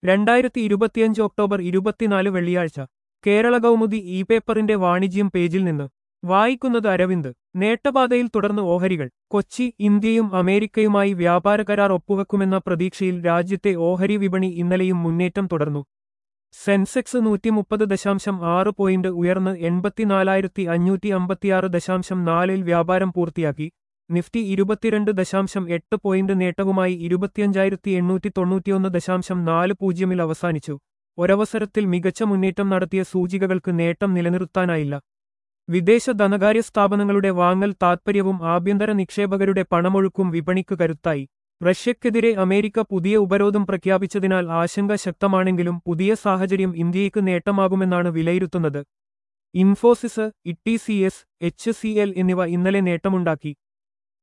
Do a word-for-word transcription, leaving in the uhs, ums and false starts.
രണ്ടായിരത്തി ഇരുപത്തിയഞ്ച് ഒക്ടോബർ ഇരുപത്തിനാല് വെള്ളിയാഴ്ച കേരള കൗമുദി ഇ പേപ്പറിന്റെ വാണിജ്യം പേജിൽ നിന്ന് വായിക്കുന്നത് അരവിന്ദ്. നേട്ടപാതയിൽ തുടർന്ന് ഓഹരികൾ. കൊച്ചി. ഇന്ത്യയും അമേരിക്കയുമായി വ്യാപാര കരാർ ഒപ്പുവെക്കുമെന്ന പ്രതീക്ഷയിൽ രാജ്യത്തെ ഓഹരി വിപണി ഇന്നലെയും മുന്നേറ്റം തുടർന്നു. സെൻസെക്സ് നൂറ്റിമുപ്പത് ദശാംശം ആറ് പോയിന്റ് ഉയർന്ന് എൺപത്തിനാലായിരത്തി അഞ്ഞൂറ്റി അമ്പത്തിയാറ് ദശാംശം നാലിൽ വ്യാപാരം പൂർത്തിയാക്കി. നിഫ്റ്റി ഇരുപത്തിരണ്ട് ദശാംശം എട്ട് പോയിന്റ് നേട്ടവുമായി ഇരുപത്തിയഞ്ചായിരത്തി എണ്ണൂറ്റി തൊണ്ണൂറ്റിയൊന്ന് ദശാംശം നാല് പൂജ്യമിൽ അവസാനിച്ചു. ഒരവസരത്തിൽ മികച്ച മുന്നേറ്റം നടത്തിയ സൂചികകൾക്ക് നേട്ടം നിലനിർത്താനായില്ല. വിദേശ ധനകാര്യ സ്ഥാപനങ്ങളുടെ വാങ്ങൽ താത്പര്യവും ആഭ്യന്തര നിക്ഷേപകരുടെ പണമൊഴുക്കും വിപണിക്ക് കരുത്തായി. റഷ്യക്കെതിരെ അമേരിക്ക പുതിയ ഉപരോധം പ്രഖ്യാപിച്ചതിനാൽ ആശങ്ക ശക്തമാണെങ്കിലും പുതിയ സാഹചര്യം ഇന്ത്യയ്ക്ക് നേട്ടമാകുമെന്നാണ് വിലയിരുത്തുന്നത്. Infosys, E T C S, H C L എന്നിവ ഇന്നലെ നേട്ടമുണ്ടാക്കി.